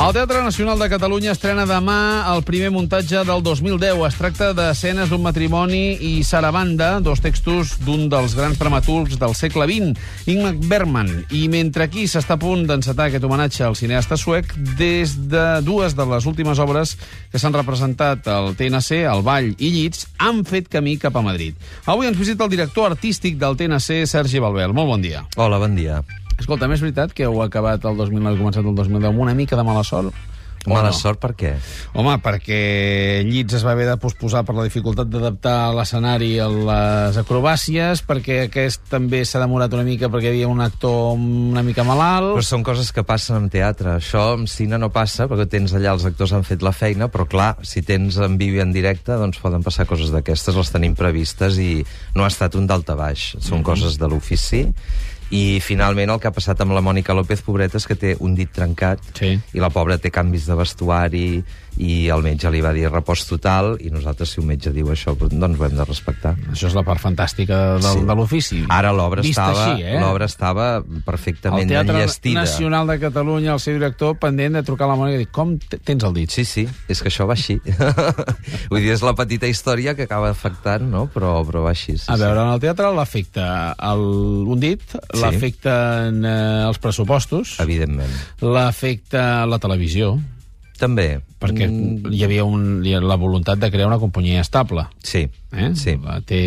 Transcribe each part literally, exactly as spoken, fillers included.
El Teatre Nacional de Catalunya estrena demà el primer muntatge del dos mil deu. Es tracta d'Escenes d'un matrimoni i Sarabanda, dos textos d'un dels grans dramaturgs del segle vint, Ingmar Bergman. I mentre aquí s'està a punt d'encetar aquest homenatge al cineasta suec, des de dues de les últimes obres que s'han representat al T N C, el Ball i Llits, han fet camí cap a Madrid. Avui ens visita el director artístic del T N C, Sergi Balbel. Molt bon dia. Hola, bon dia. Escolta, és veritat que heu acabat el dos mil nou i començat el dos mil deu amb una mica de mala sort? Mala no? sort per què? Home, perquè Llits es va haver de posposar per la dificultat d'adaptar l'escenari a les acrobàcies, perquè aquest també s'ha demorat una mica perquè hi havia un actor una mica malalt... Però són coses que passen en teatre. Això en cine no passa, perquè tens allà, els actors han fet la feina, però clar, si tens en viu i en directe, doncs poden passar coses d'aquestes, les tenim previstes i no ha estat un daltabaix. Són mm-hmm. coses de l'ofici. I finalment el que ha passat amb la Mònica López, pobreta, és que té un dit trencat, sí. I la pobra té canvis de vestuari i el metge li va dir repòs total, i nosaltres, si un metge diu això, doncs ho hem de respectar. Això és la part fantàstica de, sí. de l'ofici. Ara l'obra estava, així, eh? l'obra estava perfectament enllestida. El Teatre Nacional de Catalunya, el seu director, pendent de trucar a la Mònica i dir, com tens el dit? Sí, sí, és que això va així. Vull dir, és la petita història que acaba afectant, no? Però, però va així. Sí, a veure, en el teatre l'afecta el... un dit, sí. l'afecten eh, els pressupostos, evidentment. L'afecta la televisió, també. Perquè mm. hi havia un, hi havia la voluntat de crear una companyia estable. Sí, eh? sí. La T...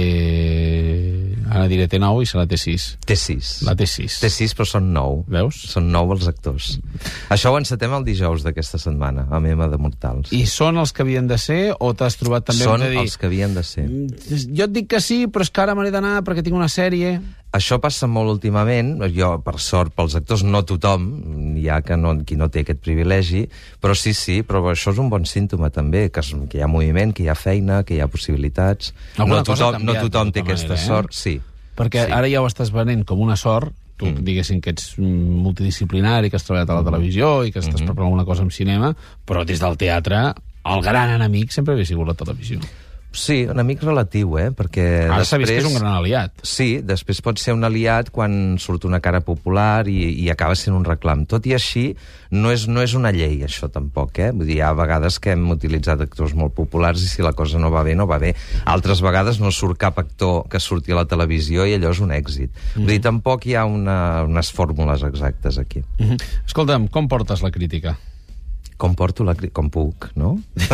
Ara diré T nou i serà T sis. T sis. La T sis. T sis, però són nou. Veus? Són nou els actors. Això ho encetem el dijous d'aquesta setmana, a Mema de Mortals. I són els que havien de ser, o t'has trobat també... Són de dir, els que havien de ser. Jo et dic que sí, però és que ara m'he d'anar perquè tinc una sèrie... Això passa molt últimament, jo, per sort, pels actors, no tothom, hi ha que no, qui no té aquest privilegi, però sí, sí, però això és un bon símptoma també, que, es, que hi ha moviment, que hi ha feina, que hi ha possibilitats. Alguna no tothom, canviat, no tothom té manera, aquesta eh? sort, sí. Perquè sí. ara ja ho estàs venent com una sort, tu mm. diguéssim que ets multidisciplinari, que has treballat a la televisió i que estàs mm-hmm. preparant alguna cosa en cinema, però des del teatre, el gran enemic sempre havia sigut la televisió. Sí, un amic relatiu, eh? Perquè ara després... s'ha vist que és un gran aliat. Sí, després pot ser un aliat quan surt una cara popular i, i acaba sent un reclam. Tot i així, no és, no és una llei, això, tampoc, eh? Vull dir, hi ha vegades que hem utilitzat actors molt populars i si la cosa no va bé, no va bé. Altres vegades no surt cap actor que surti a la televisió i allò és un èxit. Mm-hmm. Vull dir, tampoc hi ha una, unes fórmules exactes aquí. Mm-hmm. Escolta'm, com portes la crítica? Com porto la crítica? Com puc, no?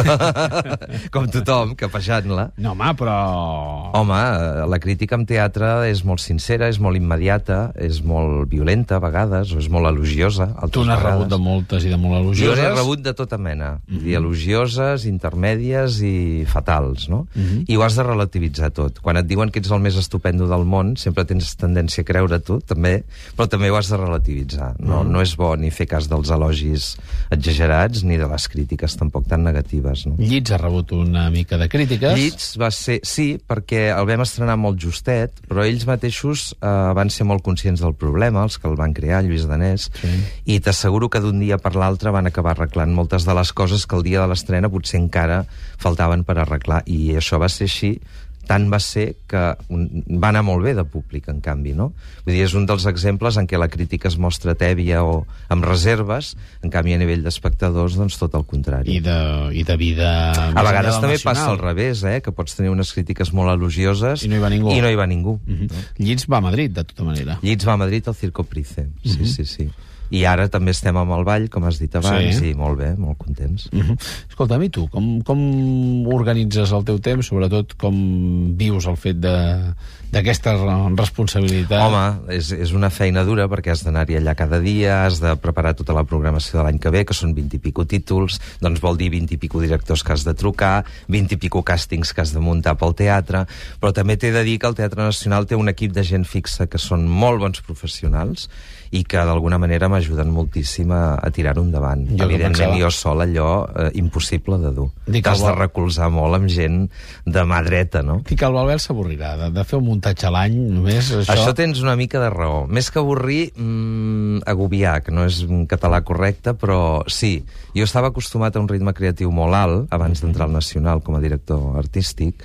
Com tothom, capejant-la. No, home, però... Home, la crítica en teatre és molt sincera, és molt immediata, és molt violenta a vegades, o és molt elogiosa. Tu n'has rebut de moltes i de molt elogioses? Jo n'he rebut de tota mena. Mm-hmm. I elogioses, intermèdies i fatals, no? Mm-hmm. I ho has de relativitzar tot. Quan et diuen que ets el més estupendo del món, sempre tens tendència a creure tu, també, però també ho has de relativitzar. No, mm-hmm. no és bo ni fer cas dels elogis exagerats, ni de les crítiques tampoc tan negatives. No? Llits ha rebut una mica de crítiques. Llits va ser... Sí, perquè el vam estrenar molt justet, però ells mateixos eh, van ser molt conscients del problema, els que el van crear, Lluís Danés, sí. I t'asseguro que d'un dia per l'altre van acabar arreglant moltes de les coses que el dia de l'estrena potser encara faltaven per arreglar, i això va ser així. Tant va ser que un, va anar molt bé de públic, en canvi, no? Vull dir, és un dels exemples en què la crítica es mostra tèbia o amb reserves, en canvi, a nivell d'espectadors, doncs tot el contrari. I de, i de vida... A vegades també nacional. Passa al revés, eh? Que pots tenir unes crítiques molt elogioses... I no hi va ningú. I no hi va ningú. Mm-hmm. No? Llits va a Madrid, de tota manera. Llits va a Madrid al Circo Price, sí, mm-hmm. sí, sí. I ara també estem amb el ball, com has dit abans, sí. I molt bé, molt contents. Mm-hmm. Escolta'm, i tu, com, com organitzes el teu temps? Sobretot, com vius el fet de, d'aquesta responsabilitat? Home, és, és una feina dura perquè has d'anar-hi allà cada dia, has de preparar tota la programació de l'any que ve, que són vint i pico títols, doncs vol dir vint i pico directors que has de trucar, vint i pico càstings que has de muntar pel teatre, però també t'he de dir que el Teatre Nacional té un equip de gent fixa que són molt bons professionals i que d'alguna manera m'ajuden moltíssim a, a tirar-ho endavant. Jo Evidentment, jo sol allò eh, impossible de dur. T'has de recolzar molt amb gent de mà dreta, no? Dic que el Balbel s'avorrirà de, de fer un muntatge a l'any, només això... Això tens una mica de raó. Més que avorrir, mmm, agobiar, que no és un català correcte, però sí. Jo estava acostumat a un ritme creatiu molt alt abans d'entrar al Nacional com a director artístic,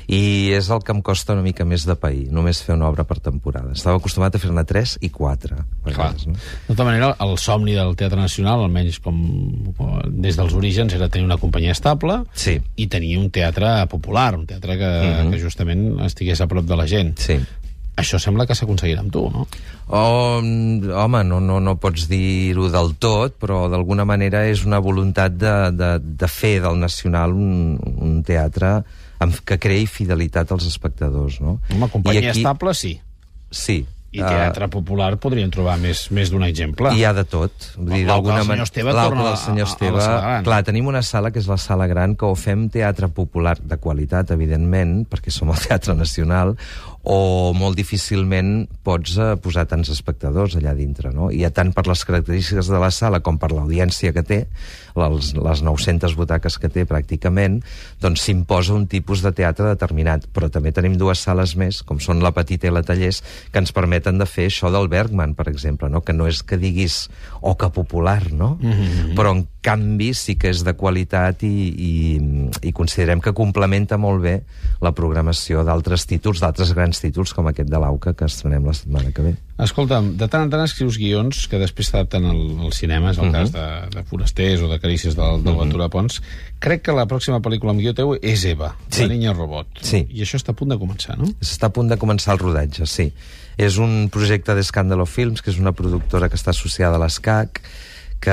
I és el que em costa una mica més de pair, només fer una obra per temporada. Estava acostumat a fer-ne tres i quatre. Vegades, no? De tota manera, el somni del Teatre Nacional, almenys com, com des dels orígens, era tenir una companyia estable, sí, i tenir un teatre popular, un teatre que, mm-hmm. que justament estigués a prop de la gent. Sí. Això sembla que s'aconseguirà amb tu, no? Oh, home, no, no, no pots dir-ho del tot, però d'alguna manera és una voluntat de, de, de fer del Nacional un, un teatre amb, que creï fidelitat als espectadors, no? Home, companyia aquí, estable, sí. Sí. I teatre uh, popular podríem trobar més, més d'un exemple. Hi ha de tot. L'Auca del senyor Esteve torna del senyor Esteve, a, a la sala gran. Clar, tenim una sala que és la sala gran, que o fem teatre popular de qualitat, evidentment, perquè som el Teatre Nacional, o molt difícilment pots eh, posar tants espectadors allà dintre, no? I tant per les característiques de la sala com per l'audiència que té, les, les nou-centes butaques que té pràcticament, doncs s'imposa un tipus de teatre determinat. Però també tenim dues sales més, com són la Petita i la Tallers, que ens permeten de fer això del Bergman, per exemple, no? Que no és que diguis o que popular, no? Mm-hmm. Però en canvi sí que és de qualitat i, i, i considerem que complementa molt bé la programació d'altres títols, d'altres grans títols com aquest de l'Auca, que estrenem la setmana que ve. Escolta'm, de tant en tant escrius guions que després s'adapten al, al cinema, és el uh-huh. cas de, de Forasters o de Carícies del, del uh-huh. Ventura Pons. Crec que la pròxima pel·lícula amb guió teu és Eva, sí. La niña robot. Sí. I això està a punt de començar, no? Està a punt de començar el rodatge, sí. És un projecte d'Escàndalo Films, que és una productora que està associada a l'Escac, que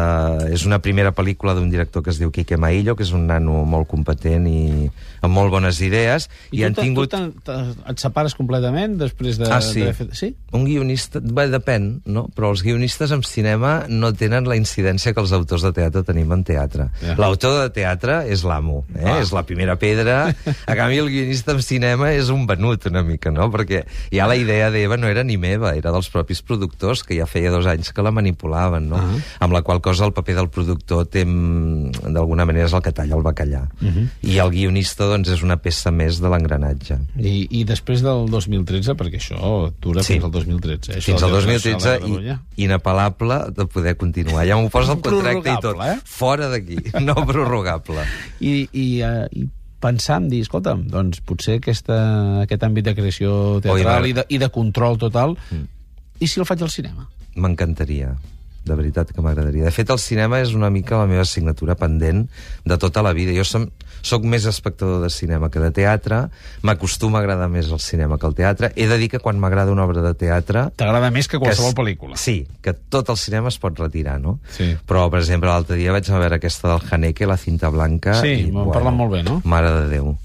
és una primera pel·lícula d'un director que es diu Quique Maillo, que és un nano molt competent i amb molt bones idees. I, I han tu, tingut... tu et separes completament després de... Ah, sí? Fet... sí? Un guionista... Bé, depèn, no? Però els guionistes en cinema no tenen la incidència que els autors de teatre tenim en teatre. Ja. L'autor de teatre és l'amo, eh? Ah. És la primera pedra. A canvi, el guionista en cinema és un venut, una mica, no? Perquè ja la idea d'Eva no era ni meva, era dels propis productors, que ja feia dos anys que la manipulaven, no? Uh-huh. Amb la qual cosa el paper del productor té, d'alguna manera, és el que talla el bacallà. Uh-huh. I el guionista, doncs, és una peça més de l'engranatge. I, I després del dos mil tretze, perquè això dura sí. fins al dos mil tretze. Això fins al dos mil tretze, i, inapel·lable de poder continuar. Ja m'ho posa el contracte i tot. Eh? Fora d'aquí, no prorrogable. I, i, uh, i pensar en dir, escolta'm, doncs potser aquesta, aquest àmbit de creació teatral Oi, i, de, i de control total, mm. i si el faig al cinema? M'encantaria. De veritat que m'agradaria. De fet, el cinema és una mica la meva assignatura pendent de tota la vida. Jo som, soc més espectador de cinema que de teatre, m'acostuma a agradar més el cinema que el teatre. He de dir que quan m'agrada una obra de teatre... T'agrada més que qualsevol que, pel·lícula. Sí, que tot el cinema es pot retirar, no? Sí. Però, per exemple, l'altre dia vaig a veure aquesta del Haneke, La cinta blanca... Sí, m'han bueno, parlat molt bé, no? Mare de Déu.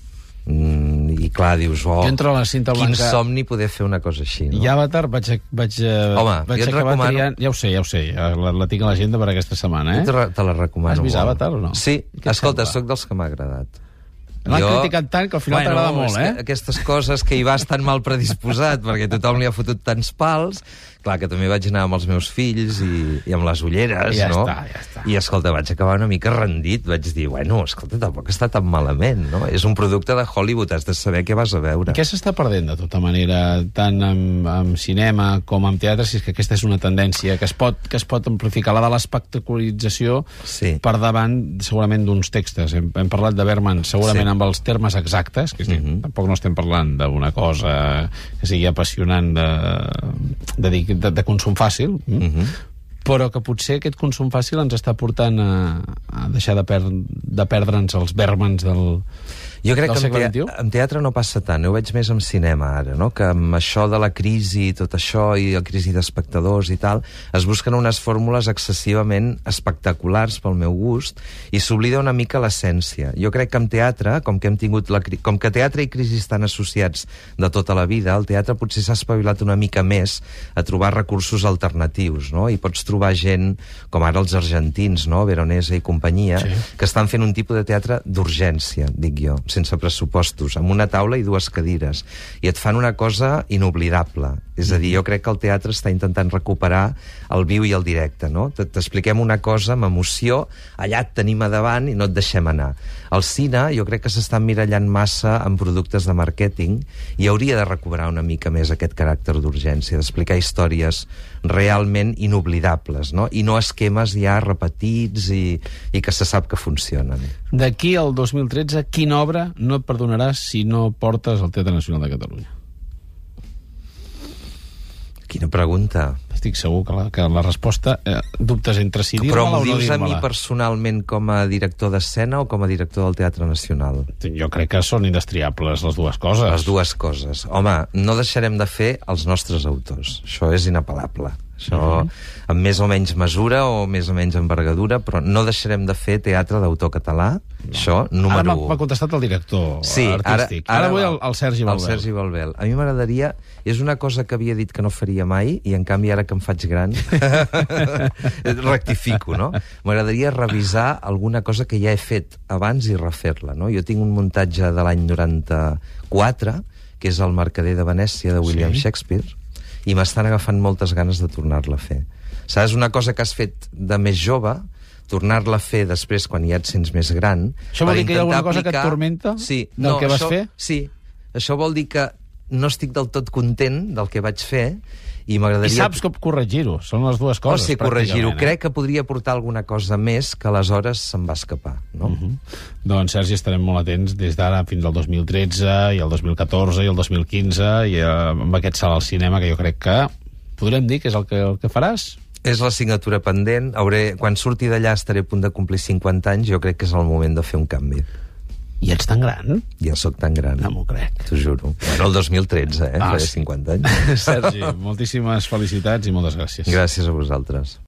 Mm, i clar, dius, oh, la cinta blanca... quin somni poder fer una cosa així, no? I Avatar vaig, vaig, Home, vaig acabar recomano... triant... Ja ho sé, ja ho sé, la, la tinc a l'agenda per aquesta setmana, eh? Te, te la recomano. Has vist molt. Avatar o no? Sí, escolta, sóc dels que m'ha agradat. L'han jo... criticat tant que al final bueno, t'agrada molt, eh? Aquestes coses que hi vas tan mal predisposat, perquè tothom li ha fotut tants pals... Clar, que també vaig anar amb els meus fills i, i amb les ulleres, ja no? Està, ja està. I, escolta, vaig acabar una mica rendit. Vaig dir, bueno, escolta, tampoc està tan malament, no? És un producte de Hollywood, has de saber què vas a veure. Què s'està perdent, de tota manera, tant amb, amb cinema com amb teatre, si és que aquesta és una tendència que es pot, que es pot amplificar, la de l'espectacularització sí. per davant, segurament, d'uns textos. Hem, hem parlat de Bergman, segurament sí. amb els termes exactes, que és dir, mm-hmm. tampoc no estem parlant d'una cosa que sigui apassionant de, de dir De, de consum fàcil, mm-hmm. però que potser aquest consum fàcil ens està portant a, a deixar de, per, de perdre'ns els Bergmans del, jo crec del que segle en, te vint-i-u. En teatre no passa tant, ho veig més en cinema ara, no? Que amb això de la crisi, tot això, i la crisi d'espectadors i tal, es busquen unes fórmules excessivament espectaculars pel meu gust i s'oblida una mica l'essència. Jo crec que en teatre, com que hem tingut la, com que teatre i crisi estan associats de tota la vida, el teatre potser s'ha espavilat una mica més a trobar recursos alternatius, no? I pots trobar gent, com ara els argentins, no? Veronesa i companyia, sí. que estan fent un tipus de teatre d'urgència, dic jo, sense pressupostos, amb una taula i dues cadires, i et fan una cosa inoblidable. És a dir, jo crec que el teatre està intentant recuperar el viu i el directe, no? T'expliquem una cosa amb emoció, allà et tenim a davant i no et deixem anar. El cine, jo crec que s'està emmirallant massa en productes de màrqueting i hauria de recuperar una mica més aquest caràcter d'urgència, d'explicar històries realment inoblidables, no? I no esquemes ja repetits i, i que se sap que funcionen. D'aquí al dos mil tretze, quina obra teatre no et perdonaràs si no portes al Teatre Nacional de Catalunya? Quina pregunta. Estic segur que la, que la resposta... Eh, dubtes entre si dir-me-la o no dir-me-la. Però m'ho dius a mi personalment com a director d'escena o com a director del Teatre Nacional? Jo crec que són indestriables les dues coses. Les dues coses. Home, no deixarem de fer els nostres autors. Això és inapel·lable. Això, uh-huh. amb més o menys mesura o més o menys envergadura, però no deixarem de fer teatre d'autor català. No. Això, número un. Ara m'ha contestat el director sí, artístic. Ara, ara, ara vull el, el Sergi Balbel. El Sergi Balbel. A mi m'agradaria... És una cosa que havia dit que no faria mai i, en canvi, ara que em faig gran, rectifico, no? M'agradaria revisar alguna cosa que ja he fet abans i refer-la, no? Jo tinc un muntatge de l'any noranta-quatre, que és El mercader de Venècia, de William sí. Shakespeare, i m'estan agafant moltes ganes de tornar-la a fer. Saps, una cosa que has fet de més jove, tornar-la a fer després quan ja et sents més gran... Això vol dir que hi ha alguna cosa aplicar... que et tormenta sí, del no, que vas això, fer? Sí, això vol dir que no estic del tot content del que vaig fer i m'agradaria... I saps com corregir-ho, són les dues coses. O sigui, corregir-ho. Eh? Crec que podria portar alguna cosa més que aleshores se'm va escapar, no? Uh-huh. Doncs, Sergi, estarem molt atents des d'ara fins al dos mil tretze, i el dos mil catorze, i el dos mil quinze, i amb aquest salt al cinema, que jo crec que podrem dir que és el que, el que faràs. És l'assignatura pendent. Hauré, quan surti d'allà estaré a punt de complir cinquanta anys, jo crec que és el moment de fer un canvi. I ets tan gran? Ja sóc tan gran. No m'ho crec. T'ho juro. Bueno, el dos mil tretze, eh? Ah, faré cinquanta anys. Sergi, moltíssimes felicitats i moltes gràcies. Gràcies a vosaltres.